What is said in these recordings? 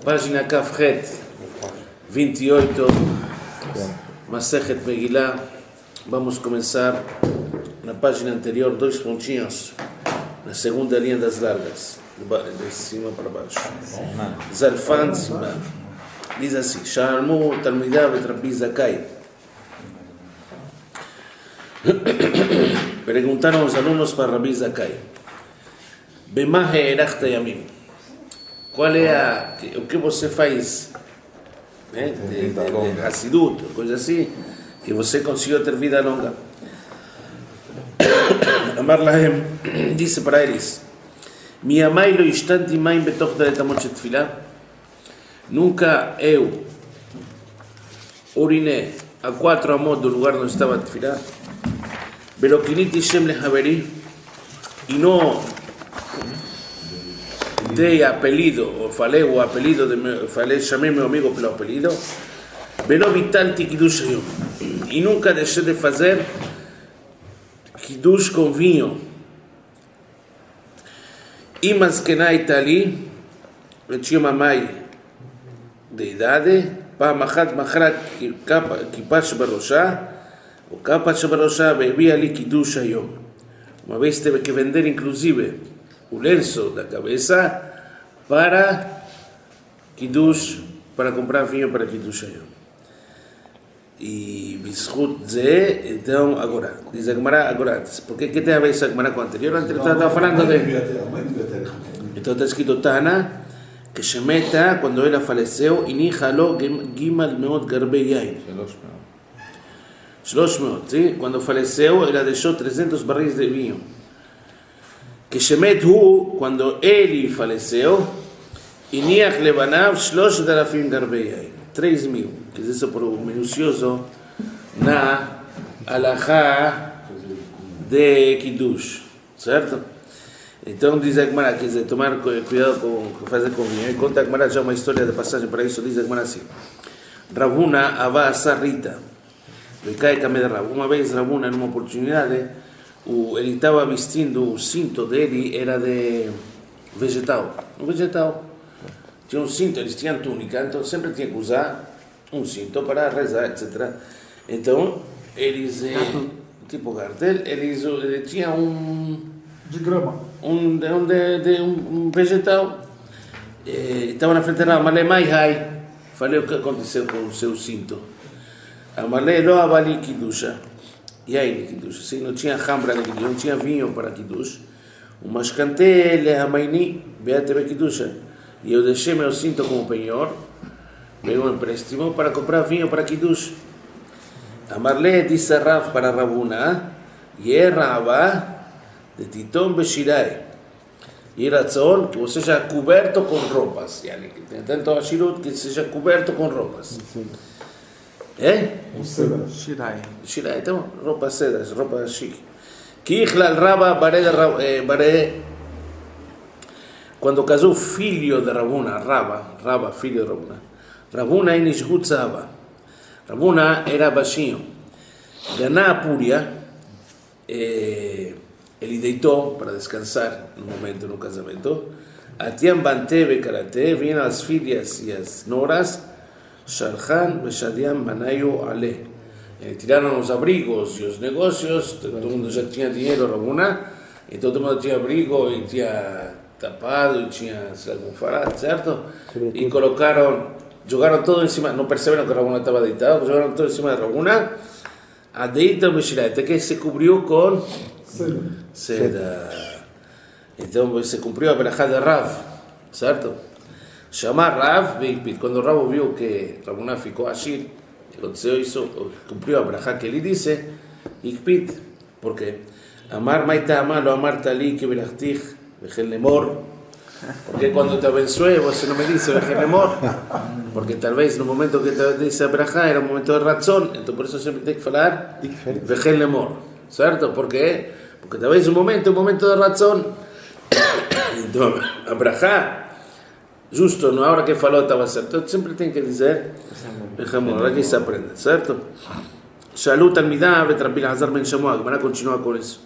Página Kafret 28, Masechet Megillah. Vamos começar na página anterior, 2 pontinhos, na segunda linha das largas, de cima para baixo. Zalfan Siman. Diz assim: Shalmu Talmidav et Rabbi Zakai. Perguntaram os alunos para Rabbi Zakai: Bema he'erachta yamim? Qual é o que você faz, né, de Hassidut, coisa assim, que você conseguiu ter vida longa? Amar Lahem disse para eles: Miamai lo ishtanti maim betoch dalet amot shetfilah. Nunca eu urinei a 4 amot do lugar onde estava a tefilá. Belokiniti shem lehaveri, e não dei apelido, ou falei o apelido, chamei meu amigo pelo apelido. Belo vitalti kiddush hayom, e nunca deixei de fazer kiddush com vinho. Imas kenai tali, eu tinha uma mãe de idade, פעם אחת מכרה כיפה שבראשה, o capa שבראשה, והביאה לי קידוש היום. Uma vez teve que vender inclusive o lenço da cabeça para Kiddush, para comprar vinho para Kiddush Hayom. E Bishut Ze, então, agora, diz a Gemara, agora, porque que tem a ver essa Gemara com a anterior? A anterior estava falando de... Então está escrito Tana, que Shemeta, quando ela faleceu, Ini Halo Gimal Meot Garbei Yain. 300, sim? Quando faleceu, ela deixou 300 barris de vinho. Que Shemet Hu, quando ele faleceu, Iniach Lebanav 3,000 Garbei Yain. 3.000. Que isso é por minucioso na Alahá de Kiddush. Certo? Então diz a Gemara, quer dizer, tomar cuidado com o que fazer com vinho. E conta a Gemara já uma história de passagem para isso. Diz a Gemara assim: Ravuna Ava Asarrita. Uma vez Ravuna, numa oportunidade, ele estava vestindo o cinto dele, era de vegetal. Um vegetal. Tinha um cinto, eles tinham túnica, então sempre tinha que usar um cinto para rezar, etc. Então, eles, tipo cartel, eles tinham de grama. Um vegetal. Estava na frente da Amalé Maihai. Falei o que aconteceu com o seu cinto. Amalé lo avali Kidusha. E aí, Kiddush? Se não tinha hambra na Kiddush, não tinha vinho para Kiddush, mas cantei le hamaini beatebe Kiddusha. E eu deixei meu cinto como penhor, veio um empréstimo para comprar vinho para Kiddush. Amarle disse Rav para Ravuna, Yerrava de Titom Beshirai. E ratzon, que você seja coberto com roupas. Que tem tanto ashirut que seja coberto com roupas. Shirai. Shirai, então, roupa sedas, roupa chique. Que Ichlal Raba Bare. Quando casou filho de Ravuna, Raba, filho de Ravuna. Ravuna em Ishgut Saba. Ravuna era baixinho. Ganá a Púria, ele deitou para descansar no momento no casamento. Atiam Banteve Karate, vinham as filhas e as noras. Sharhan Beshadiam Manayo Ale. Tiraram os abrigos e os negócios, todo mundo já tinha dinheiro, Ravuna, e todo mundo tinha abrigo e tinha tapado e tinha almofadas, certo? E jogaram todo em cima, não perceberam que Ravuna estava deitado, jogaram todo em cima de Ravuna, a deita o Beshirá, até que se cobriu com seda. Então se cumpriu a berachá de Rav, certo? Chamar Rav, quando Rav viu que Ravuna ficou ashir, aconteceu isso, cumpriu a brachá que ele disse, Ikpit, porque Amar Maita Amar, lo Amar Tali, que Berachtich, Vejel Lemor, porque quando te abençoe, você não me disse Vejel Lemor, porque talvez no momento que te disse a brachá era um momento de razão, então por isso sempre tem que falar Vejel Lemor, certo? Porque talvez um momento de razão, então a brachá, justo na hora que falou estava certo. Então sempre tem que dizer Bechamor, aqui se aprende, certo? Shalut Talmidav et Rabbi Elazar ben Shammua. A Gemara continua com isso.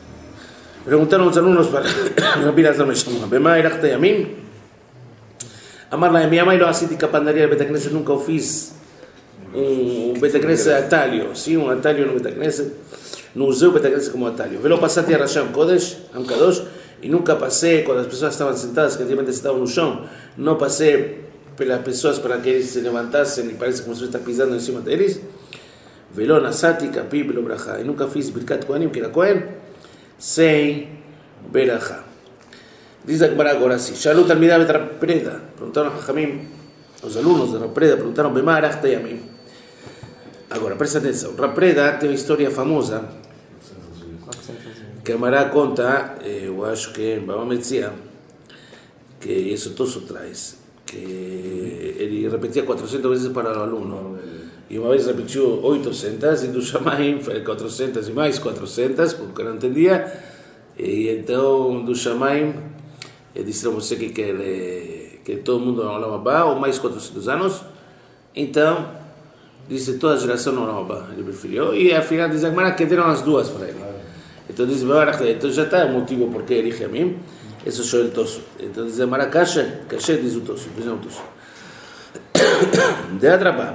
Preguntaron los alumnos para Rabbi Elazar ben Shammua, Bema he'erachta yamim? Amar lá, minha mãe não assiste capandaria de Betacneset, nunca o fiz Betacneset atalho, sim, atalho no Betacneset, não usei o Betacneset como atalho. Velo passati a Rasham Kodesh, Amkadosh, e nunca passei, quando as pessoas estavam sentadas, que antigamente estavam no chão, não passei pelas pessoas para que eles se levantassem e parece como se você está pisando em cima deles. Velo nasati kapi belo bracha, e nunca fiz Birkat Kohanim, que era Kohen, sem Berachá. Diz a Gemara agora assim, Shalut Talmidá de Rav Preda, perguntaram a Jajamim, os alunos de Rav Preda perguntaram, Bema Arachta Yamim. Agora, presta atenção, Rav Preda tem uma história famosa, que a Gemara conta, eu acho que em Baba Metzia, que isso Tosso traz, que ele repetia 400 vezes para o aluno, e uma vez repetiu 800, e do Shamaim foi 400 e mais 400, porque não entendia, e então do Shamaim, disse a você que quer que todo mundo no Olam Haba, ou mais 400 anos, então, disse toda a geração no Olam Haba, ele preferiu, e afinal diz a Gemara que deram as duas para ele. Então diz, então já está o motivo por que ele Yamim, isso só ele Tosso. Então diz a Gemara, Kasher diz o Tosso, diz o Tosso. De Adrabá.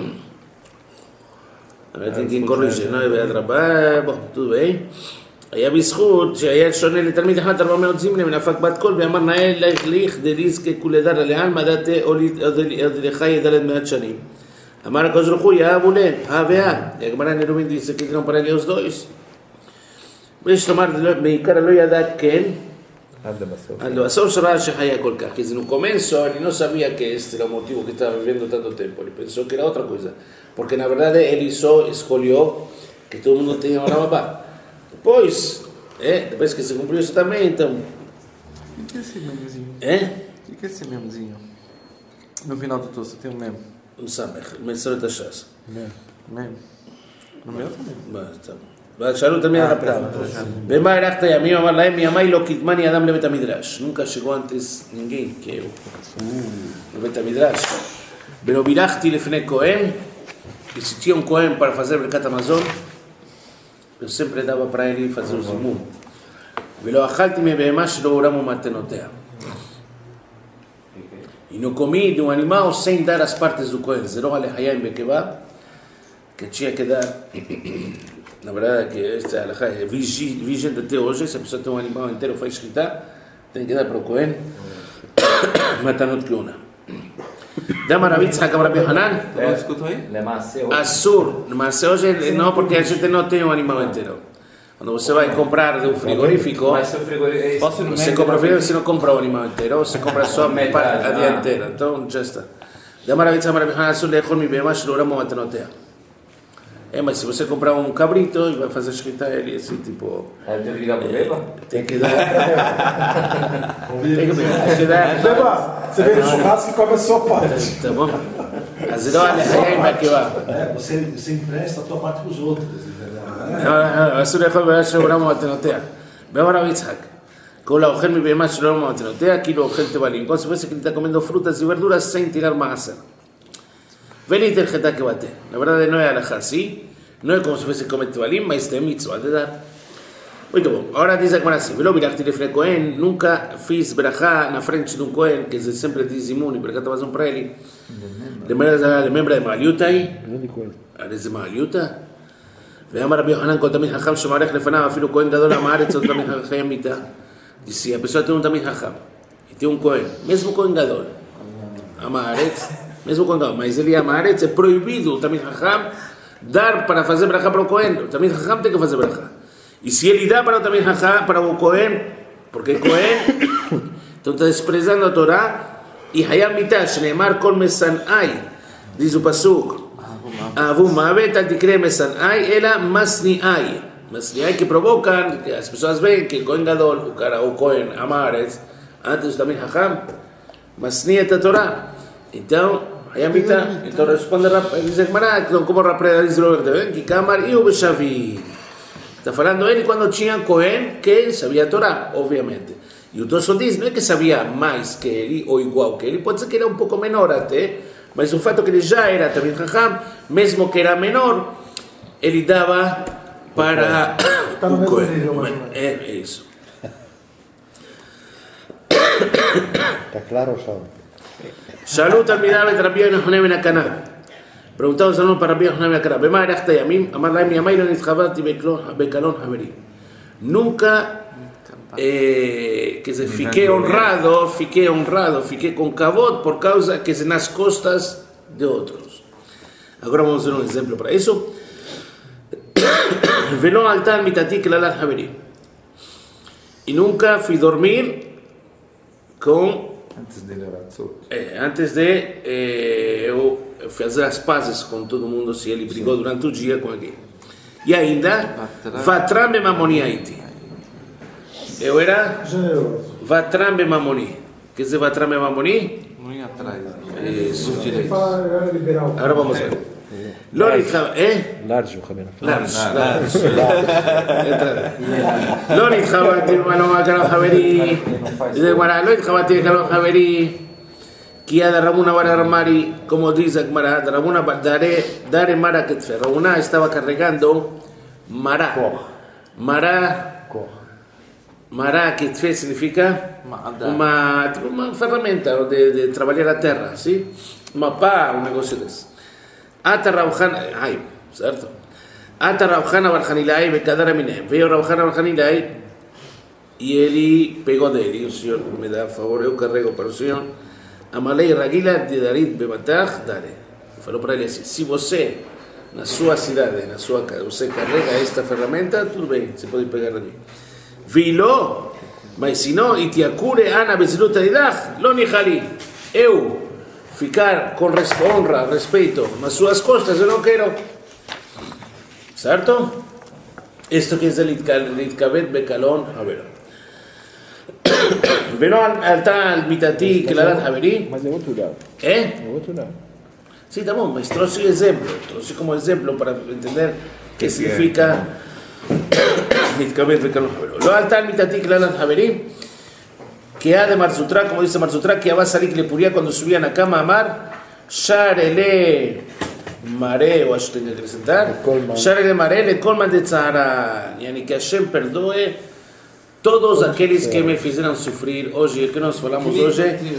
Agora tem que corrigir, não é de Adrabá, bom, tudo bem. היה בזכות שהיה שונה לתלמיד אחד 400 זימנה ונפק בת קול ואמר נאה להחליך דריז ככולדר עליהם מדעתי עוד לך ידלת 100 שנים. אמר הקדוש ברוך הוא יא אבולה, ואה, הגמרא נלומד דיסה כתנום פרק יוס דויס. ויש לומר, בעיקר לא ידע כן, עד לבסוף שראה שחיה כל כך, כי זה no comienzo, ele não sabia que este era o motivo que estava vivendo tanto tempo, ele pensou que era outra coisa, porque na verdade ele só escolheu que todo mundo tenha uma Olam. Depois que se cumpriu isso também, então... O que é esse memezinho? O que é esse memezinho? No final do Tosso tem um meme. Um Samech, Metzora Tashas. Meme. No meu também. Mas, tá bom. Shalu também era para ela. Bema Arachta Yamim, amar lahem, minha mãe lo kitmani Adam le Betamidrash. Nunca chegou antes ninguém que eu. No Betamidrash. Pero virachti lefnei Kohen, e se tinha um Kohen para fazer Birkat Hamazon, eu sempre dava para ele fazer o zimun. Velo achalti me behemá shelo uramo matenotea. E não comi de um animal sem dar as partes do Kohen. Zero alehayim bekebá, que tinha que dar. Na verdade, que esta alahá é vigente até hoje. Se a pessoa tem um animal inteiro faz escrita, tem que dar para o Kohen matanot kiuna. Dama Rav Yitzhak Rav Yohanan, Asur, mas hoje não, porque a gente não tem um animal inteiro. Quando você vai comprar de um frigorífico, você compra frigorífico, você não compra o animal inteiro, você compra só a dianteira. Então já está. Dama Rav Yitzhak Rav Yohanan, Asur lechol mi behemá shelo uramo matanotea. Mas se você comprar um cabrito e vai fazer escrita ele assim, tipo... Tem que dar... Tem que dar... Beba, você vem no churrasco e come a sua parte. Tá bom? Mas olha, aí vai que vai. Você empresta a tua parte para os outros, entendeu? אסור לאכול בהמה שלא עולם ומתנותיה. ואמר רב יצחק, כל האוכל מבהמה שלא עולם ומתנותיה, כאילו אוכל תבלים. כל סופר que está comiendo frutas y verduras sin tirar maaser. Veliter Geta que bate. La verdad no es alajá, ¿sí? No es como si fuese comer tebalim, mas tem mitzvah de dar. Muito bom. Agora diz a Gemara assim, Velo virachti lefnei Kohen, nunca fiz berachá na frente de um Kohen, que sempre diz zimun e Birkat Hamazon para ele. Lembra de Maaliuta aí? Eres de Maaliuta? ואמר רבי יוחנן כל תלמיד חכם שמערך לפניו אפילו כהן גדול עם הארץ עוד תלמיד חכם מיתה. Disse, a pessoa tem um תלמיד חכם, e tem um Kohen, mesmo Kohen Gadol, עם הארץ, mesmo Kohen Gadol, mas ele עם הארץ, é proibido o תלמיד חכם dar para fazer ברכה para o Kohen, o תלמיד חכם tem que fazer ברכה. E se ele dá para o תלמיד חכם, para o Kohen, porque Kohen, então está desprezando a Torá, e hayam mitah, שנאמר כל משנאי, diz o pasuk, Avu Mavet al tikre mesanai ela masniai. Masniai que provocan, que as pessoas veem que Kohen Gadol, o cara, o Kohen, Amaretz, antes também Hacham, masnia a Torá. Então, aí a mitad, então responde, diz a Gemara, como Rav Preda diz o que Kamar e o Beshavi. Está falando ele quando tinha Kohen que sabia a Torá, obviamente. E o Tosso diz, não é que sabia mais que ele ou igual que ele, pode ser que era um pouco menor até, mas o fato que ele já era também Raham, mesmo que era menor, ele dava para o Kohen. É isso. Está claro, Shaul? Shalut al-Midab et Rabbi Yochanan ben Akana. Preguntamos a uno para Rabbi Yochanan ben Akana. Bema erachta yamim, amar lahem yamay lo nitchavati bekalon haveri. Nunca que se fiqué honrado, fiqué con kavod por causa que es en las costas de otros. Ahora vamos a hacer un ejemplo para eso. Velo altar mitati klalat haveri. Y nunca fui dormir con antes de fazer as pazes com todo mundo se ele brigou durante o dia com alguém. E ainda vatram bemamoni haiti. Eu era vatram bemamoni. Quer dizer vatram bemamoni? Muito atrás. Isso. liberal. Agora vamos ver. לארג' מכוון. לא נתחברתי במלון הקלון חברי, לא התחברתי בקלון חברי, כי עד Ramuna bar Armari, como dice Gemara, Ramuna dare Mara Ketfe. Ramuna estaba cargando Mara. Mara Ketfe significa una ferramenta de trabalhar a terra, ¿sí? Uma pá, un negocio desse. Ata Rabjan, certo? Ata Rabjan bar Hanilai becadara minem. Veio Rabjan bar Hanilai e ele pegou dele. O senhor me dá favor, eu carrego para o senhor. Amalei Ragila de Darit Bematach Dare. Falou para ele assim: se você, na sua cidade, na sua casa, você carrega esta ferramenta, tudo bem, você pode pegar de mim. Vilo, mas se não, itiakure ana beziluta idach, lo nihali. Eu ficar com honra, respeito nas suas costas, eu não quero. Certo? Isto quer dizer Litkabet Bekalon Havera. Velo al mitati Klarat Haveri. Mas é outro lado. É? É outro lado. Sim, tá bom, mas trouxe como exemplo para entender que significa Litkabet Bekalon Havera. Lo al mitati Klarat Haveri. Que ha de Marzutra, como dice Marzutra, que va a salir que le puría cuando subían a cama a mar, Sharele Mare, o eso tengo que presentar, Sharele Mare, le colman de Tzara, y que Hashem perdoe todos aquellos que me hicieron sufrir hoy, que nos falamos hoy,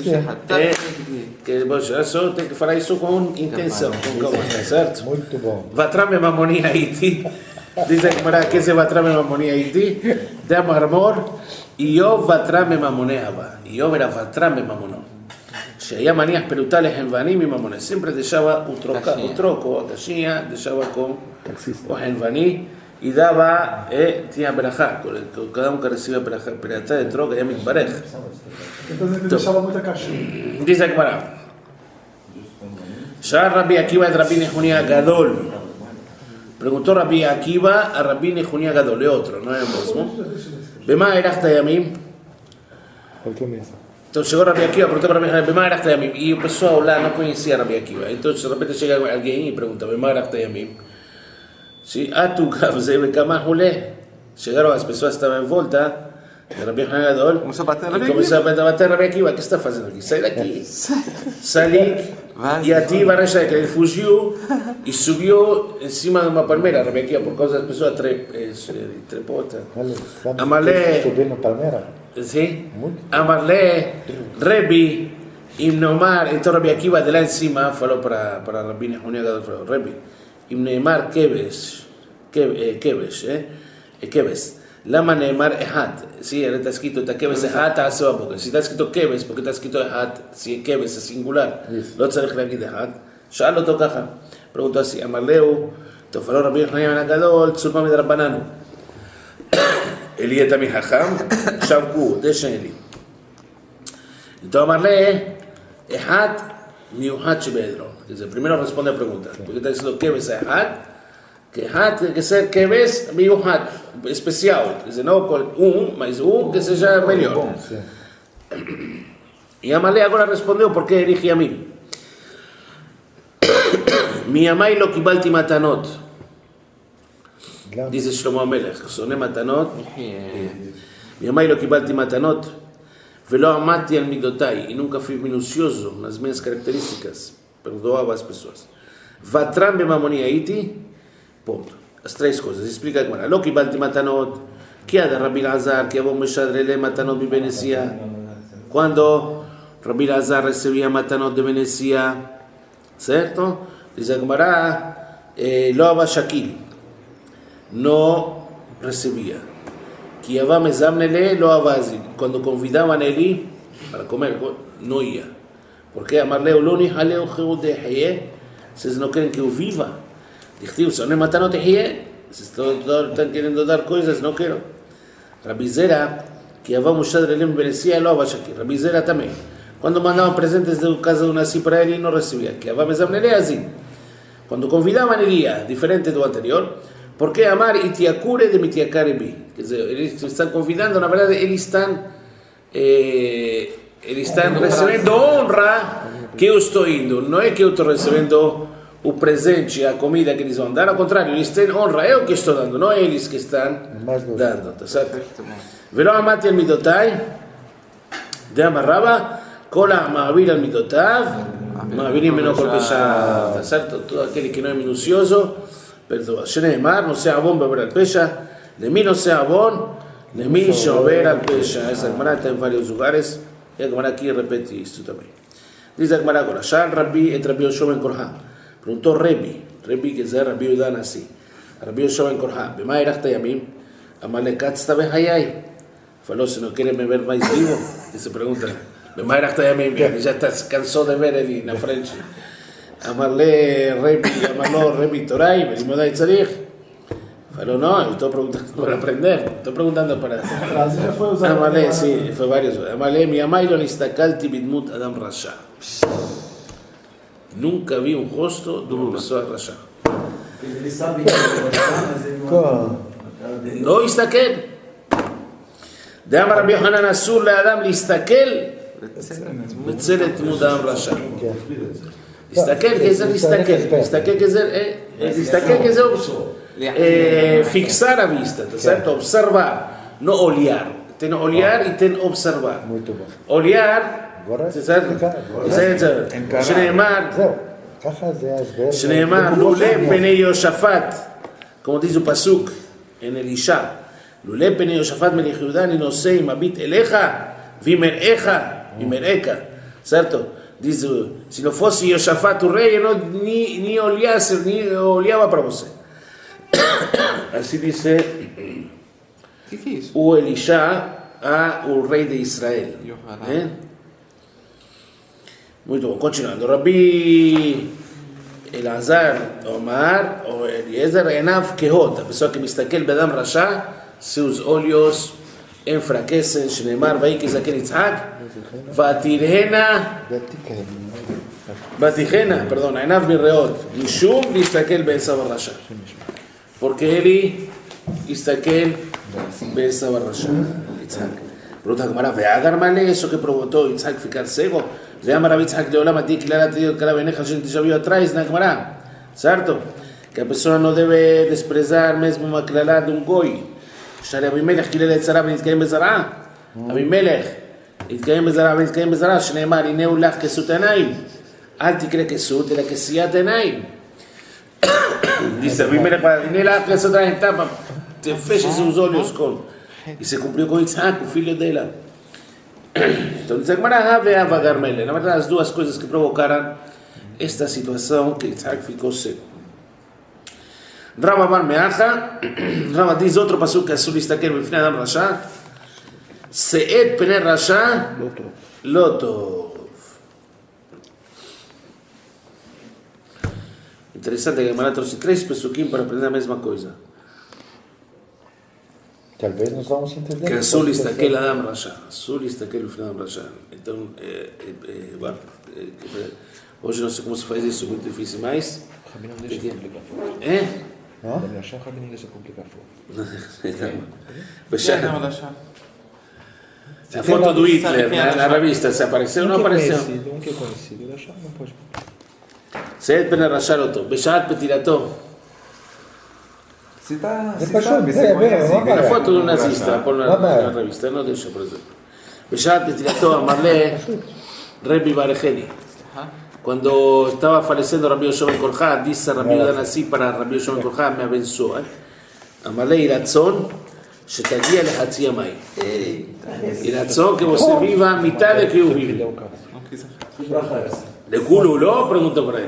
que eso tem que falar isso com intenção, com calma, certo? Muito bom. Vatrame Mamoni Haiti, dice que se Vatrame Mamoni Haiti, de Amor. Iov vatrame mamoneaba. Iov era vatrame mamono. Shaya manías perutales en vanim y mamones. Siempre dejaba un troco, a cachilla, dejaba con o en vaní y daba, tenía berajá. Cada uno que recibía berajá, perata de troca, ya me pareja. Entonces ele deixava muita caixinha. Dice que para. Shah Rabbi Akiva de Rabbi Nehunia Gadol. Preguntó Rabbi Akiva a Rabbi Nehunia Gadol, de otro, no es el mismo. Bema erachta yamim. Entonces llegó Rabbi Akiva, preguntó para Rabbi Bema erachta yamim. Y empezó a hablar, no conocía a Rabbi Akiva. Entonces de repente llega alguien y pregunta, Bema erachta yamim. Sí, tu gavze bekama hule. Llegaron las personas estaban en volta de Rabbi Gadol. Comenzó a bater Y comenzó a bater Rabbi Akiva. ¿Qué está haciendo aquí? Sal de aquí. Salí. Y a ti Barasha que él fugió y subió encima de una palmera, Rabbi Akiva, por causa empezó a trepota. Amarle, ¿sí? Amarle, Rebi, Imnomar, entonces Rabbi Akiva de la encima, faló para Rabbi Nehunia Gadol, faló, Rebi, Imnemar Keves, Lama Neymar Ehat, sí, está escrito Keves Ehat, hace un poco. Si está escrito Keves, porque está escrito Ehat, si Keves es singular, lo tzarech להגיד Ehat, שאל אותו ככה, preguntó así, Amarleu, תופלו רבי יוחנן בן הגדול, צולמה מדרבננו. Eli también Hacham, Shavku, de Sheni. Entonces Amarle, Ehat, Miuhat Shebedro. Primero responde a preguntas, porque está diciendo Keves Ehat, que hat tem que ser que ves miuhat especial, quer dizer, não mas que seja melhor. E Amalé agora respondeu porque erige a mim. Minha mãe lo קיבלתי matanot. Dice Shlomo Amelech, שונא matanot. Minha mãe lo קיבלתי matanot. ולא עמדתי על מידותיי, e nunca fui minucioso nas minhas características. Perdoava as pessoas. Vatram bemamoni haiti. Ponto. As três coisas. Explica a Gemara. Lo קיבלתי matanot, que é da Rabbi Lazar, que é bom mexadrele matanot bibenesia. Quando Rabbi Lazar recibía matanot de Venecia, ¿cierto? Dice Gemara, lo Abba Shakil, no recibía. Kiavá mezamnele lo Abazil, cuando convidaban a Eli para comer, no iba. ¿Por qué? Amarle Oloni Haleo Jeude Haye, si no quieren que viva. Dijiste, son matanot Haye, si están queriendo dar cosas, no quiero. Rabbi Zera, Kiavá Mushadrelem Venecia, lo Abba Shakil. Rabbi Zera también. Cuando mandaban presentes de casa de una así para él y no recibía. Kiavá mezamnele así. Cuando convidaban iría, diferente de lo anterior. ¿Por qué amar itiakure de mitiakarebi? Están convidando, na verdade, eles estão recebendo honra que eu estou indo. Não é que eu estou recebendo o presente, a comida que eles vão dar, ao contrário, eles têm honra, eu que estou dando, não é eles que estão dando, tá certo? Velo amati al midotai, de amarraba, cola ma'avir al midotav, ma'avirim menor kol pesha, tá certo? Todo aquele que não é minucioso, perdoa. Sheneemar, no sea bon beber al pesha, de mí no sea bon, de mí llover al pesha. Esa Gemara está en varios lugares, y la Gemara aquí repite esto también. Dice la Gemara, Korashal Rabbi et Rabbi Yoshua ben Korha. Preguntó Rabbi que es Rabbi Udan así. Rabbi Yoshua ben Korha, Bema irachta yamim, amale katzta behayay. Faló, si no quiere beber más vivo, y se pregunta, Bema irachta yamim, ya estás cansado de ver en la frente. Amarle Rabbi Toray, venimos de Tzarich. Pero no, estoy preguntando para aprender, estoy preguntando para... Amarle, sí, fue varios. Amarle, mi amailo nistakalti bidmut Adam Rasha. Nunca vi un rostro de una persona Rasha. No istakel. De Amar Rabbi Yohanan Asur le Adam listakel, betzelet dmut Adam Rasha. Istakel, ¿qué es el istakel? Istakel, ¿qué es el fixar a vista, ¿cierto? Observar, no olear. Ten olear y ten observar. Olear, ¿cierto? Shneemar, Lule Pene Yoshafat, como dice el Pasuk en el Isha. Lule Pene Yoshafat Melech Yehuda, ni no sé, mabit eleja, vimereka, ¿cierto? Dice, si no fosse Yoshafat tu rey, no, ni oleaba para você. Así dice o Elisha a el rey de Israel. Muy bien, continuando. Rabbi Elazar Omar o Eliezer Enav Kehot, a pessoa que mistaquel Bedam Rasha, seus olhos enfraquecem. Shneimar Vaikis Akel Yitzhak Vatijena, perdón, Enav Mirreot, Mishum Listakel Be'esav Rasha. Porque Eli Istakel Be'esav Rasha. Yitzhak. Pregunta Gemara, ¿veagar male eso que provocó Yitzhak ficar ciego? Le llama a Yitzhak de Olam Ati, Clara Tío, Cara Beneja, gente ya vio atrás, na Gemara. ¿Cierto? Que la persona no debe desprezar mesmo uma clara de un goy. Shari Abimelech, Kilele Tzara, Benitkaim Bezara. Abimelech. יתקיים בזרע ויתקיים בזרע, שנאמר, הנה הוא לך כסות עיניים. אל תקרא כסות, אלא כסיית עיניים. Dice, Abimelech, הנה לך כסות עיניים, tapa, te feche seus olhos com. E se cumpriu com Isaac, o filho dela. Então diz a Gemara, Ava Garmele. Na verdade, as duas coisas que provocaram esta situação que Isaac ficou cego. Rava Bar Meacha, Rava diz outro passuco que a sulista quer me Adam Rasha. Se'ed Pene Rasha Lotov. Interessante que a Gemara trouxe 3 pesuquim para aprender a mesma coisa. Talvez nós vamos entender. Que a sulista quer Adam Rasha. Sulista quer Adam Rasha. Então, hoje não sei como se faz isso, muito difícil, mas... Rabi não deixa complicar fogo. É? Rabi Rasha, Rabi não deixa complicar fogo. A foto do Hitler na revista, se apareceu ou não apareceu? Um que é conhecido, Rasha não pode. Se'ed Pene Rasha Lotov. Beshat Petirato. Se tá... Depois se sabe, eu- você é, conhece. é, A foto do nazista, põe na Vamos. revista, não deixa, por exemplo. Beshat Petirato, Amarle, Rebbe Barejeni. Cuando estaba falleciendo Rabbi Yoshua ben Korha, dice Rabbi Udan así para Rabbi Yoshua ben Korha, me abençoa. Amarle Iratzon, shetagia lehatzi yamai. Iratzon, que você viva a mitad de que eu vivo. De culo no, pregunto por él.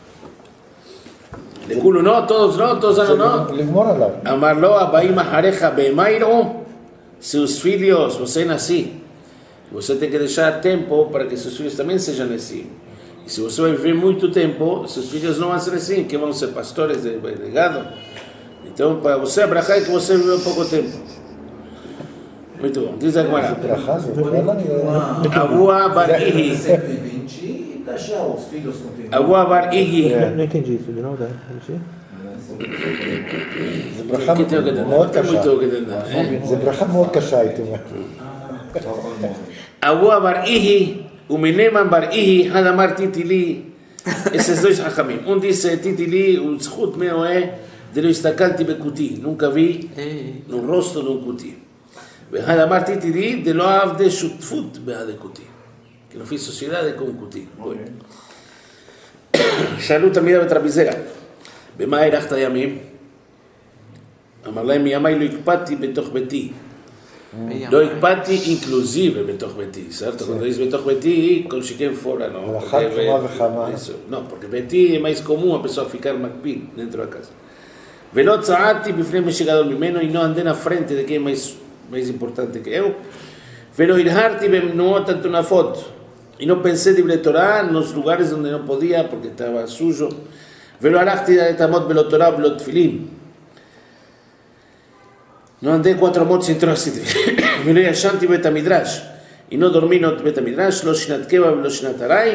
De culo no, todos no. Amarlo a Baima Jareja Bemairo, seus filhos, você nasce. Você tem que deixar tempo para que seus filhos também sejam assim. E se você vai viver muito tempo, seus filhos não vão ser assim, que vão ser pastores de gado. Então, para você, a brachá é que você vive pouco tempo. Muito bom. Diz a Gemara. Abua Bar Ihi. Abua Bar Ihi. Não entendi isso de novo, Que tenho que entender? Tem muito que entender. זה ברכה מאוד קשה, הייתי אומר. Abua Bar Ihi, Umineman Bar Ihi, Hadamar Titili. Esses dois hachamim. Diz Titili, o zchut meu de lo הסתכלתי בקוטי. Nunca vi no rosto de um cuti. ואחד אמרתי תראי, de לא עבדי שותפות בעדי קוטי. כי לא fiz sociedade com קוטי. שאלו תלמידיו את רבי זרע, במה הארכת ימים? אמר להם, מימי לא הקפדתי בתוך ביתי. לא הקפדתי inclusive בתוך ביתי. ¿Cierto? Cuando dice בתוך ביתי, כל שכן fora, ¿no? No, porque ביתי es más común, empezó a ficar מקפיד dentro de la casa. ולא צעדתי בפני מי שגדול ממנו, y no andé en la frente de que es más importante que yo. ולא הרהרתי במנועות הטונפות, y no pensé libre Torah en los lugares donde no podía porque estaba suyo. ולא הלכתי לתעמוד בלא תורה ובלא תפילין. No andé 4 amot sin tránsito. ולא ישנתי בית המדרש, y no dormí en בית המדרש, לא שנת קבע ולא שנת ארעי,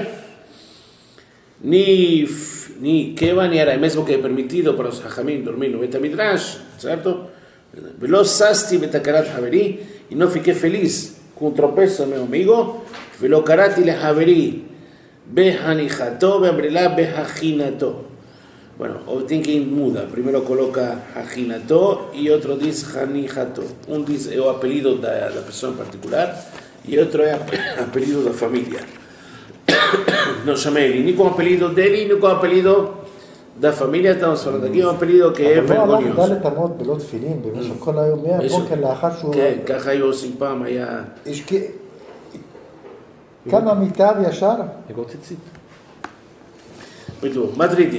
ni Keva ni Aray, mesmo que he permitido para los hajamim dormir no Beta Midrash, ¿cierto? Velo sasti betakarat haveri, y no fiqué feliz con un tropezo de mi amigo, velo karati le haveri, behanijato, beambrelá, behajinato. Bueno, tiene que ir muda, primero coloca hajinato y otro dice hanijato. Un dice o apellido de la persona en particular y otro es apellido de la familia. No llamé Eli, ni con apellido de Eli, ni con apellido de la familia. Estamos hablando aquí de un apellido que es vergonioso. ד' אמות בלא תפילין במשך כל היום, מהבוקר לאחר שהוא... כן, ככה היו עושים פעם, היה... כמה מיטה וישר? בדיוק, מדרידי.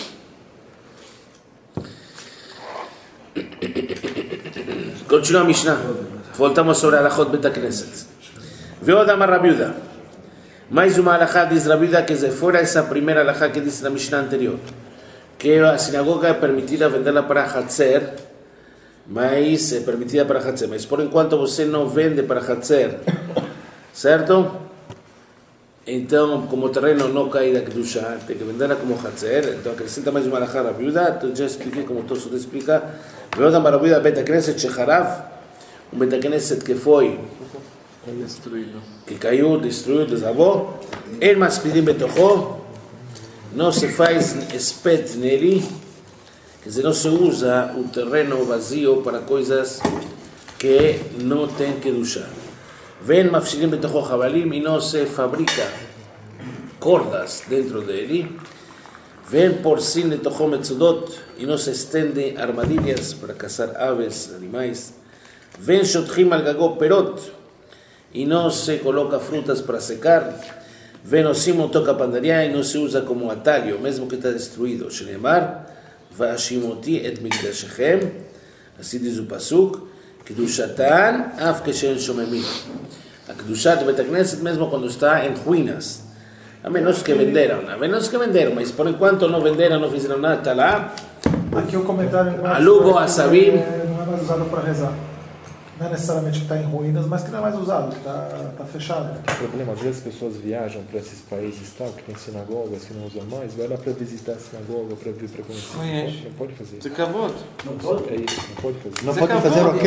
Continúa Mishnah. Voltamos sobre alajot Bet Knesset. Veod amar Rabbi Yehuda. Mais uma alajá diz Rabbi Yehuda que se fuera esa primera alajá que dice la Mishnah anterior, que la sinagoga es permitida venderla para Hatzer, mas es permitida para Hatzer, mas por enquanto você não vende para Hatzer, certo? Então, como o terreno não cai da Kedusha, tem que venderla como Hatzer. Então acrescenta mais uma alajá Rabbi Yehuda. Então já expliquei como todo isso explica. Veod amar Rabbi Yehuda Bet Knesset shecharav, Bet Knesset que foi que caiu, destruiu, desabou, el maspidim betocho, não se faz espet nele, quer dizer, não se usa o terreno vazio para coisas que não tem que duchar. Ven mafshidim betocho javalim, e não se fabrica cordas dentro dele. Ven porcin betocho metzudot, e não se estende armadilhas para caçar aves, animais. Ven shotchim al gago perot, y no se coloca frutas para secar. Venosimo toca pandaria y no se usa como atalio, mismo que está destruido. Shenemar, Vashimoti et Mikdashechem, así dice el pasuk, Kedushatan, af keshen shomemim. A Kedushat Bet Knesset mismo cuando está en ruinas. A menos que venderam, mas por enquanto não venderam, não fizeram nada, está lá. Aqui o comentário. Alugo a Sabim. Não é mais usado para rezar. Não é necessariamente que está em ruínas, mas que não é mais usado, que está fechado. O problema, às vezes as pessoas viajam para esses países tal, que tem sinagogas que não usam mais, vai lá para visitar a sinagoga, para vir para conhecer. Não pode fazer isso. זה כבוד. É isso, não pode fazer. não pode fazer o quê?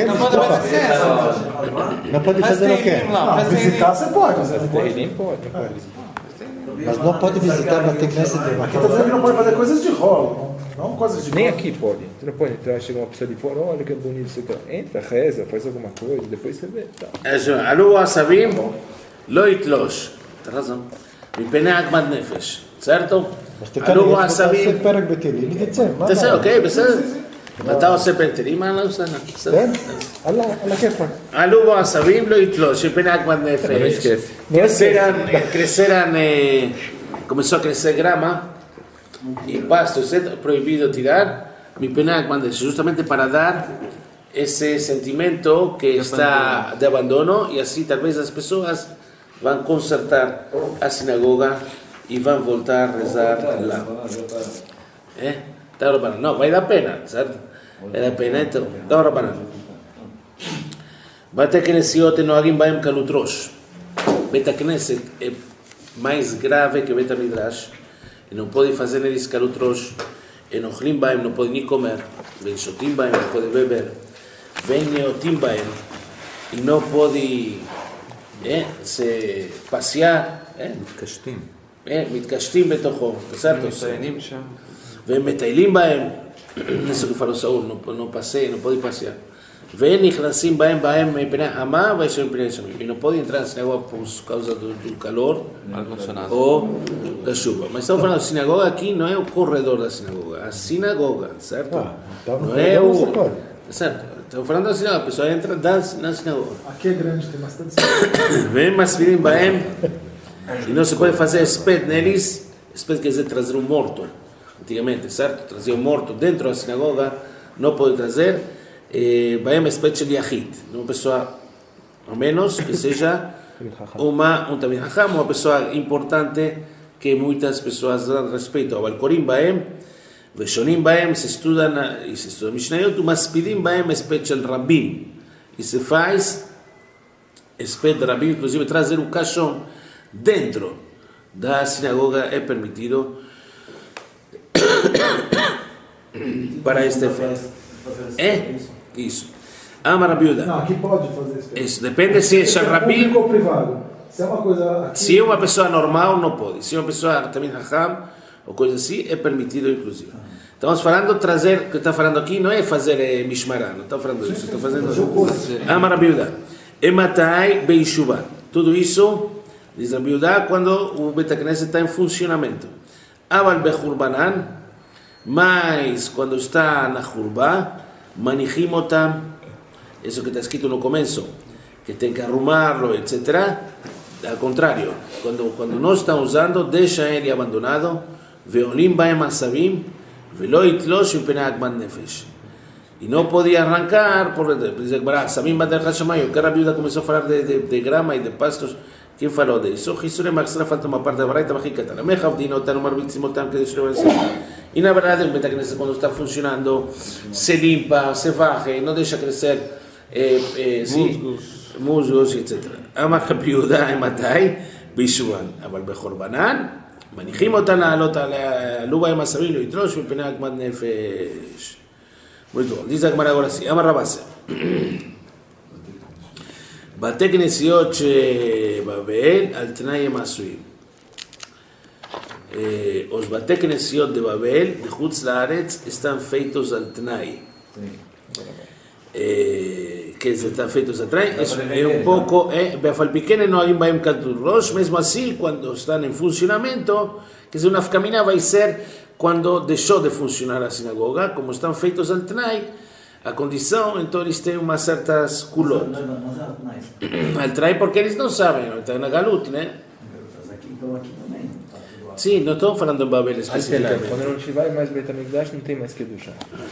Não pode fazer o quê? Não, visitar você pode. Você não pode. Nem pode, não pode visitar. Mas não pode visitar a Beit Knesset. Aqui está dizendo que não pode fazer coisas de rolo, não coisas de Nem rolo. aqui pode. Você não pode entrar, chega uma pessoa de fora, olha que bonito isso aqui. Entra, reza, faz alguma coisa, depois você vê. Tá. Alugo a Sabim, לא יתלוש. אתה razão. מפני עגמת נפש, certo? אז תקרא, alugo a יש לך Sabim. פרק בתהילים, ותצא. תצא, אוקיי, בסדר. אתה עושה פנטלים, מה לא עושה? כן? על הכיפק. עלו בו עשבים, לא יתלוש, שפני עגמת נפש. Comenzó a crecer grama y pasto, etc. Prohibido tirar mi pena de justamente para dar ese sentimiento que está de abandono y así tal vez las personas van a concertar a sinagoga y van a voltar a rezar la. No, vale la pena, ¿sabes? Vale la pena esto. Ahora para. Bate Knesset no alguien va en Kalutrosh. Beta Knesset mais grave que Beta Midrash, e não pode fazer neles Kalutrosh, e no Chlim Baem não pode nem comer, vem Shotim Baem não pode beber, vem Neotim Baem e não pode se passear, מתקשטים בתוכו, בסדר? מציינים שם. והם מטיילים בהם, נסו כפלו סעול, לא פסה, לא פודי פסיה. והם נכנסים בהם מפני החמה ויש מפני השמים. Y no puede entrar en sinagoga por causa del calor o la chuva. Mas estamos falando de sinagoga aqui, não é o corredor da sinagoga, a sinagoga, certo? Não é o... Certo, estamos falando da sinagoga, a pessoa entra na sinagoga. Aqui é grande, tem bastante. Vem masvirim bהם, e não se pode fazer espet neles, espet quer dizer trazer um morto, antigamente, certo? Trazer um morto dentro da sinagoga, não pode trazer, bהם espet shel yachid, uma pessoa, ao menos, que seja um tamid hacham, uma pessoa importante, que muitas pessoas dão respeito. אבל קוראים בהם, ושונים בהם, se estudam משניות, ומספידים בהם espet shel רבים, e se faz espet de rabim, inclusive trazer um caixão dentro da sinagoga é permitido para este efeito. É isso. Ama Rabi Yehuda. Não, aqui pode fazer isso. Depende se é Rabim público ou privado. Se é uma coisa aqui... Se é uma pessoa normal, não pode. Se é uma pessoa também Raham ou coisa assim, é permitido inclusive. Estamos falando trazer, que está falando aqui não é fazer mishmará, não está falando isso, está fazendo Ama Rabi Yehuda. Ematai beishuva. Tudo isso diz Rabi Yehuda quando o Bet HaKnesset está em funcionamento. Aval bechurbanan, mas quando está na churba, manichim otam, isso que está escrito no começo, que tem que arrumarlo, etc. Ao contrário, quando não está usando, deixa ele abandonado, veolim baem asavim, velo itlosh mipnei agmat nefesh. E não podia arrancar, por dizer, asavim bader hashamayim, que Rabi Yehuda começou a falar de grama e de pastos. Quem falou disso? Xisurem Maxra falta uma parte da Baraita Bachikatana. Mechavdin otam, marbitzim otam, que deixou de E na verdade, o Bet HaKnesset, quando está funcionando, se limpa, se varre, não deixa crescer musgos, etc. Amar Rabi Yehuda ematai bishuvan. אבל בחורבנן, מניחים אותן לעלות עלו בהם asavim lo yitlosh mipnei agmat nefesh. Muito bom. Diz a Gemara agora assim. Amar Rabase. בתי כנסיות שבבל על תנאי הם עשויים. Os בתי כנסיות de Babel, de חוץ לארץ, están feitos al tnai. Que están feitos al tnai, es un poco, ואף pequeño no hay בהם כדרוש, mesmo así, cuando están en funcionamiento, que es una afkamina, va a ser cuando dejó de funcionar la sinagoga, como están feitos al tnai, a condição, então eles têm umas certas culot. Al trai porque eles não sabem, estão na galut, né? Sim, não estou falando em Babel especificamente. Quando não tiver mais Beit HaMikdash, não tem mais Kedusha.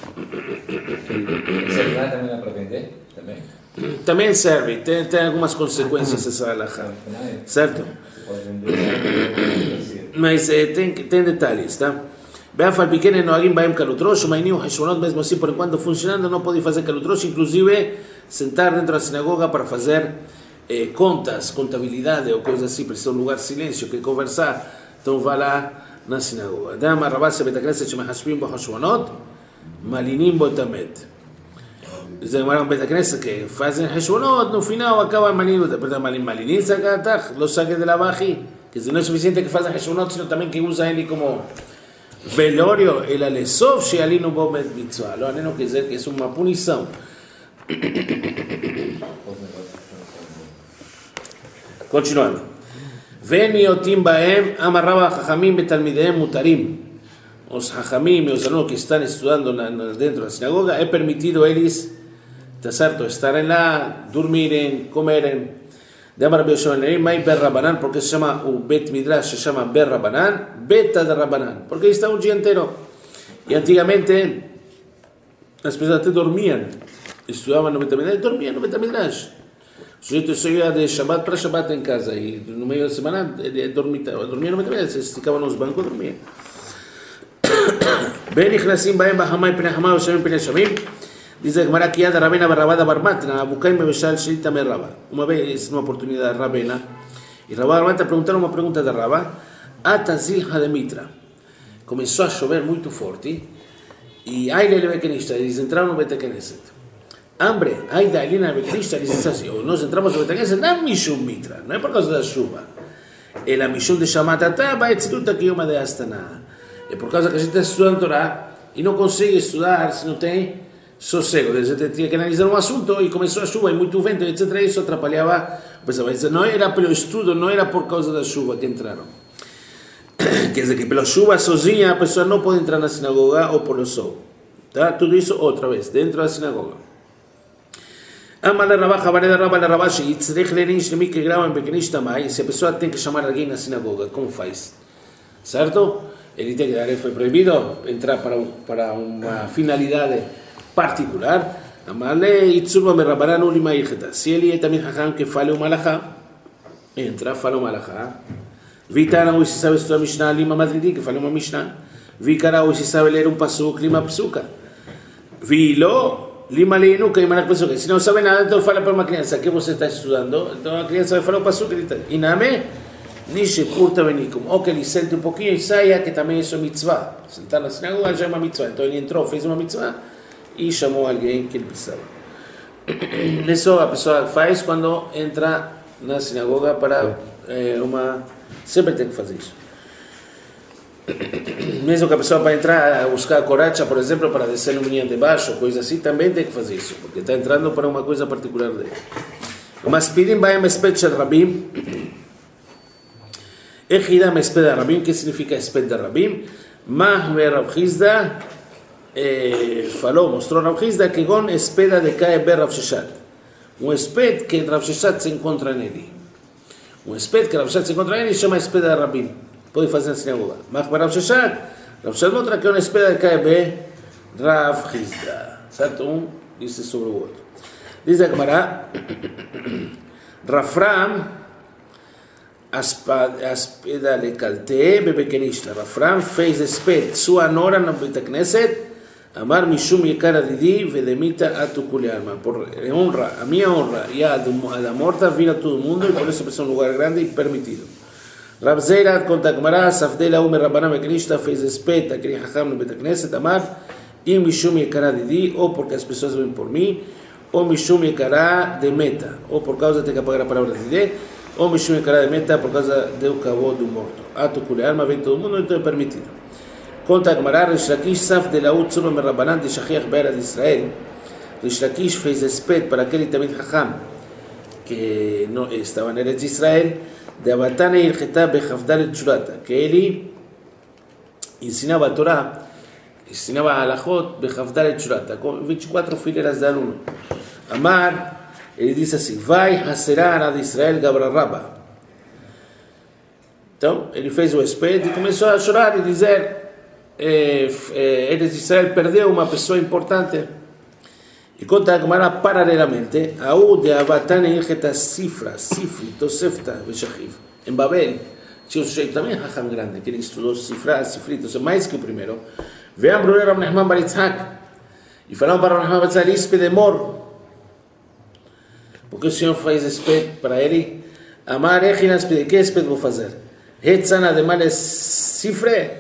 Serve também dá para vender? Também serve, tem algumas consequências essa halakha, certo? Mas tem detalhes, tá? ואף על פי כן הם נוהגים בהם קלוטרוש ומעיינים חשבונות mesmo assim por enquanto funcionando não pode fazer קלוטרוש, inclusive sentar dentro da sinagoga para fazer contas, contabilidade ou coisa assim, precisa um lugar silêncio, que conversar, então vá lá na sinagoga. דאמר רבה שבית הכנסת שמחשבים בו חשבונות מלינים בו את המת. זה אומר בית הכנסת que fazem חשבונות, no final acabam malindo, pero malinim saca, lo saque de la baji, que no es suficiente que fazem חשבונות, sino también que usa ele como velório, אלא לסוף שיעלינו בו מצווה. לא עלינו כי זה uma punição. Continuando. ונהיותים בהם, אמר רב החכמים בתלמידיהם מותרים. os hajamim, os alunos que estão estudando dentro da sinagoga, é permitido eles, tá certo, estarem lá, dormirem, comerem. De Amar Rabbi Yoshua Mai Ber Rabanan, porque se chama o Bet Midrash, se chama Ber Rabanan, Beta de Rabanan, porque está o dia inteiro. E antigamente as pessoas até dormiam, estudavam no Bet Midrash e dormiam no Bet Midrash. O sujeito só ia de Shabbat para Shabbat em casa e no meio da semana ele dormia no Bet Midrash, se ficava nos bancos e dormia. Ben נכנסים בהם בחמה מפני חמה ושמים מפני שמים. Diz a Gemara que Yad Rabena Barrabada Barmatna, Abukai Mebeshal Shelita Merraba. Uma vez, numa oportunidade, Rabena, e Rabá Barmata perguntaram uma pergunta da Rabá, Atazil Hademitra. Começou a chover muito forte, e Aile Bekenista, eles entraram no Betekeneset. Hambre, Aida Ailina Bekenista, eles disseram assim, nós entramos no Betekeneset, não Mishum Mitra, não é por causa da chuva. É a Mishum de Shamatata, Baetziluta Kiyoma de Astana. É por causa que a gente está estudando Torá, e não consegue estudar se não tem sossego, você tinha que analisar um assunto e começou a chuva e muito vento, etc. Isso atrapalhava. Mas não era pelo estudo, não era por causa da chuva que entraram. Quer dizer que pela chuva sozinha a pessoa não pode entrar na sinagoga ou pelo sol. Tá? Tudo isso outra vez, dentro da sinagoga. Se a pessoa tem que chamar alguém na sinagoga, como faz? Certo? Ele tem que dar, foi proibido entrar para uma finalidade particular. Amale Itzurba Merabaran Ulima Irgeta. Se ele é também Hacham que fale uma alahá, entra, fala uma alahá. Vitara hoje se sabe estudar Mishnah, Lima Madridi, que fale uma Mishnah. Vikara hoje se sabe ler um pasuk, Lima Psuka. Vilo, Lima Leinuka e Manak Psuka. Se não sabe nada, então fala para uma criança que você está estudando, então a criança vai falar o pasuk. Iname, Nishe Purta Benikum. Ou que ele sente um pouquinho e saia, que também isso é mitzvah. Sentar na sinagoga já é uma mitzvah. Então ele entrou, fez uma mitzvah e chamou alguém que ele precisava. Isso a pessoa faz quando entra na sinagoga para sempre tem que fazer isso. Mesmo que a pessoa para entrar, buscar coragem, por exemplo, para descer no menino de baixo, coisa assim, também tem que fazer isso, porque está entrando para uma coisa particular dele. Mas pedim baem espet shel rabim. Echidam espet de rabim, que significa espet de rabim? Mahme Rav Chizda falou, mostrou Rav Chizda que gon espeda de cae ber Rav Sheshat. Esped que Rav Sheshat se encontra nele. Esped que Rav Sheshat se encontra nele chama espeda de rabim. Pode fazer na sinagoga. Mas para Rav Sheshat mostra que é uma espeda de cae ber Rav Chizda. Certo? Disse sobre o outro. Diz a Gemara, Rafram aspeda le calte bebekenishta. Rafram fez esped sua nora no Betekneset. Amar Mishum Yekara Didi Vedemita Atukuli Alma. Por honra, a minha honra e a da morta vira todo mundo e por isso é um lugar grande e permitido. Rav Zeirat conta Gemara, Safdela Umer Rabbanam Bekenishta fez espet a Kri Hacham no Betekneset. Amar Im Mishum Yekara Didi, ou porque as pessoas vêm por mim, ou Mishum Yekara de Meta, ou por causa de que apagar a palavra Didi, ou Mishum Yekara de Meta por causa do cabo do morto. Atukuli Alma vem todo mundo, então é permitido. Conta a Gemara, Rish Lakish Saf de Laut Tzurba Merabanan de Shachiach Be'era de Israel. Rish Lakish fez espet para aquele Tamid Hacham que não estava na Eretz Israel, de Abatana Ilcheta Bechavdal Tshurata, que ele ensinava a Torá, ensinava a Halachot Bechavdal Tshurata, com 24 fileiras de aluno. Amar, ele disse assim, vai Haserá Arad Israel Gabra Rabba. Então, ele fez o espet e começou a chorar e dizer, Eretz Israel perdeu uma pessoa importante. E conta a Gemara paralelamente, a U de Abatana Ilcheta Sifra, Sifri, Tosefta, Veshachiv. Em Babel, tinha um sujeito também, Hacham grande, que ele estudou Sifra, Sifri, Tosefta, mais que o primeiro. Veio a Brunel Rav Nachman bar Yitzhak, e falaram para Rav Nachman bar Yitzhak, Ispe de Mor, porque o Senhor faz espet para ele. Amar Echina Espet, que espet vou fazer? Hetzana de Males Sifre,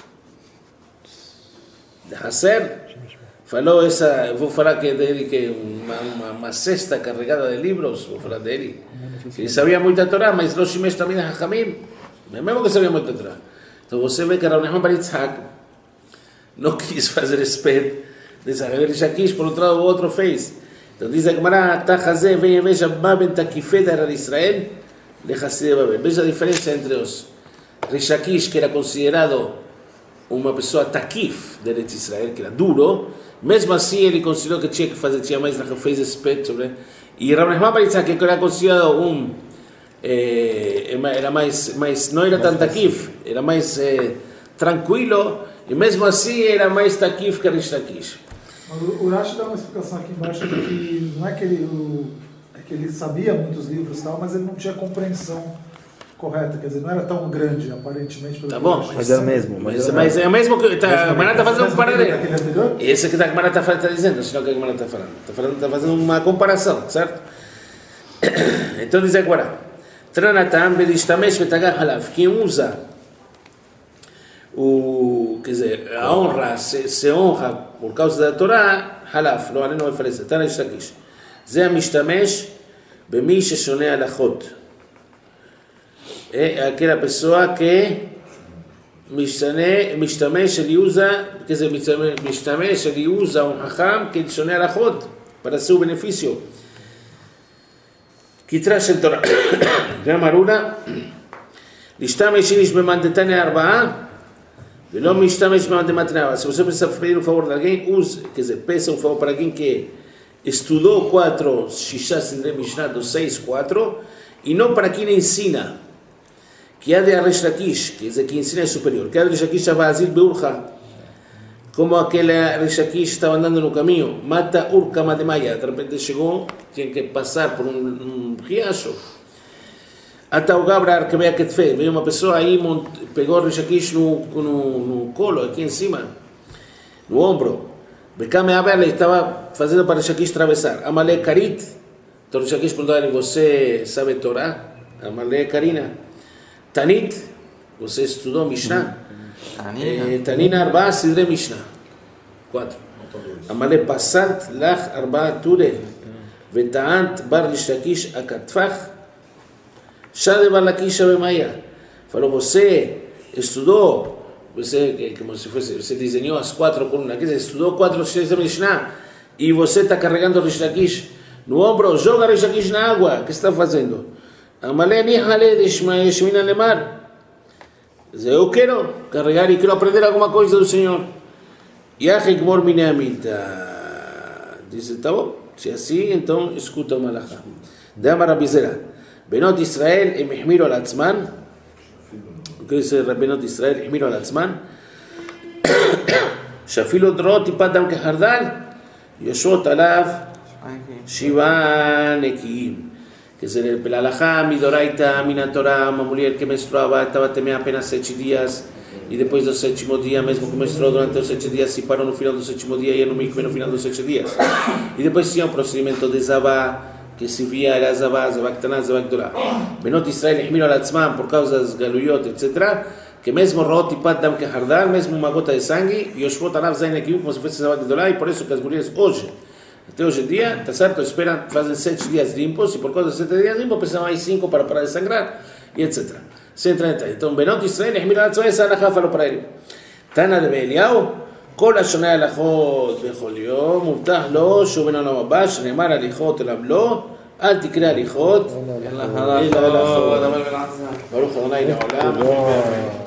de Haser, falou essa, vou falar que dele que uma cesta carregada de livros, vou falar dele. Ele sabia muita Torá, mas não shimesh também a Hachamim, mesmo que sabia muita Torá. Então você vê que Rav Nachman bar Yitzhak não quis fazer espet, ele já quis, por outro lado o outro fez. Então diz a Gemara, Tachazé, vem e veja Baben Takifeda era de Israel, de Hassidei Babel. Veja a diferença entre os Rish Lakish, que era considerado uma pessoa taquif de Eretz Israel, que era duro, mesmo assim ele considerou que tinha mais, fez respeito sobre. E Rav Nachman Bar Yitzhak, que era considerado era mais, não era tão taquif, era mais tranquilo, e mesmo assim era mais taquif que Rish Lakish. O Rashi dá uma explicação aqui embaixo de que não é que ele sabia muitos livros e tal, mas ele não tinha compreensão correta, quer dizer, não era tão grande, aparentemente. Tá bom, Mas é o mesmo. mas é o mesmo que a Gemara está fazendo um paralelo. Anterior? Esse que a Gemara está dizendo, senão que a Gemara está falando. Está fazendo uma comparação, certo? Então diz agora, Tranatam Bedishtamesh Betagah Halav, quem usa quer dizer, a honra, se honra por causa da Torá, Halav, לא עלינו לפלסת, תנא יש לקיש. זה המשתמש במי ששונה הלכות. É aquela pessoa que משתמש, ele usa, quer dizer, משתמש, ele usa Hacham que שונה הלכות, para seu benefício. כי תרש של תורה. גם ארונה, להשתמש איניש במנדתניה 4, ולא משתמש במתנה. Se você precisa pedir um favor de alguém, quer dizer, peça um favor para alguém que estudou 4, Shisha Sindrei Mishnah, 6, 4, e não para quem ensina, que é de Rish Lakish, quer dizer, que ensina é superior. Que é de Rish Lakish Avazil Beurcha, como aquele Rish Lakish estava andando no caminho, mata Urka Mademaya, de repente chegou, tinha que passar por riacho. Até o Gabrar que veio a Ketfe, veio uma pessoa aí, pegou o Rish Lakish no colo, aqui em cima, no ombro. Bekame Abel estava fazendo para Rish Lakish atravessar. Amalek Karit, então Rish Lakish perguntou a ele, você sabe Torá? Amalek Karina. Tanit, você estudou Mishnah? Tanina Arba Sidre Mishnah. 4. Amalek Pasalt Lach Arba Ture, Vetaant Bar Rish Lakish Akatfach. Shade Bar Lakish Abemaya. Falou, você estudou, você, como se fosse, você desenhou as 4 colunas, quer dizer, estudou 4 Shades de Mishnah, e você está carregando Rish Lakish no ombro, joga Rish Lakish na água, o que está fazendo? Amalé Nihale de Shmina Lemar. Eu quero carregar e quero aprender alguma coisa do Senhor. Yahek Mor Mineamilta. Diz, tá bom, se assim, então escuta o Malachá. Dama Rabizera. בנות ישראל הם החמירו על עצמן, בנות ישראל החמירו על עצמן, שאפילו דרות טיפת דם כחרדל, יושבות עליו 7 נקיים. Que la alajá midoraita minatora uma mulher que menstruava estava também apenas 7 dias e depois do 7º dia mesmo que menstruou durante os 7 dias se parou no final do 7º dia e ia no mikve no final dos 7 dias e depois tinha o procedimento de Zavá que se via era Zavá Ktaná, Zavá Gdolá. Benot Israel החמירו על עצמם por causa das galuyot, etc. que mesmo רואות טיפת דם כחרדל, mesmo uma gota de sangue, יושבות עליו זין נקיים como se fosse Zavá Gdolá, e por isso que as mulheres hoje até hoje em dia, tá certo? Esperam, fazem 7 dias limpos e por causa de 7 dias limpos precisam mais 5 para parar de sangrar e etc. Sem entrar em detalhe. Então, Benot Israel, החמירו על עצמם, essa הלכה falou para ele. תנא לאליהו, כל השונה הלכות בכל יום, מובטח לו שהוא בן העולם הבא, שנאמר הליכות אליו לא, אל תקרא הליכות, אלא הלכות. ברוך ה' לעולם.